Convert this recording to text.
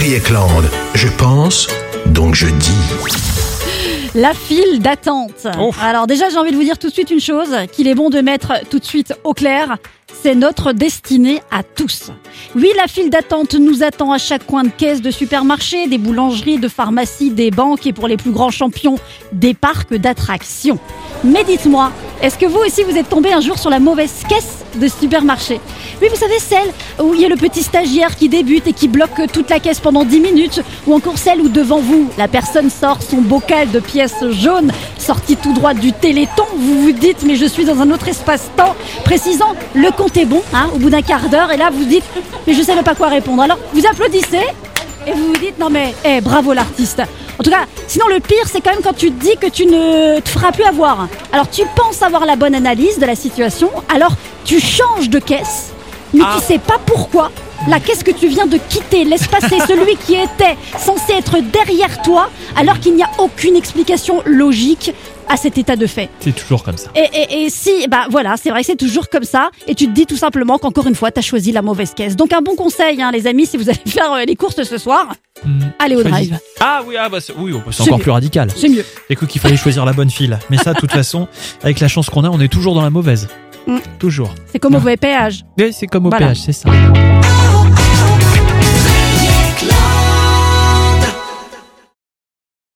Chérie Ekland, je pense, donc je dis. La file d'attente. Alors déjà, j'ai envie de vous dire tout de suite une chose qu'il est bon de mettre tout de suite au clair. C'est notre destinée à tous. Oui, la file d'attente nous attend à chaque coin de caisse de supermarchés, des boulangeries, de pharmacies, des banques et pour les plus grands champions, des parcs d'attractions. Mais dites-moi, est-ce que vous aussi vous êtes tombé un jour sur la mauvaise caisse de supermarché ? Oui, vous savez, celle où il y a le petit stagiaire qui débute et qui bloque toute la caisse pendant 10 minutes, ou encore celle où devant vous, la personne sort son bocal de pièces jaunes, sorti tout droit du Téléthon. Vous vous dites, mais je suis dans un autre espace-temps, précisant, le compte est bon, au bout d'un quart d'heure, et là vous dites, mais je sais même pas quoi répondre. Alors, vous applaudissez, et vous vous dites, non mais, bravo l'artiste. En tout cas, sinon le pire, c'est quand même quand tu te dis que tu ne te feras plus avoir. Alors tu penses avoir la bonne analyse de la situation, alors tu changes de caisse, mais tu sais pas pourquoi. La caisse que tu viens de quitter laisse passer celui qui était censé être derrière toi, alors qu'il n'y a aucune explication logique à cet état de fait. C'est toujours comme ça. Et si, voilà, c'est vrai que c'est toujours comme ça. Et tu te dis tout simplement qu'encore une fois, t'as choisi la mauvaise caisse. Donc un bon conseil, les amis, si vous allez faire les courses ce soir, allez au drive. C'est encore plus radical. C'est mieux. J'ai cru qu'il fallait choisir la bonne file. Mais ça, de toute façon, avec la chance qu'on a, on est toujours dans la mauvaise. Toujours. C'est comme au péage. Oui, c'est comme au péage, c'est ça.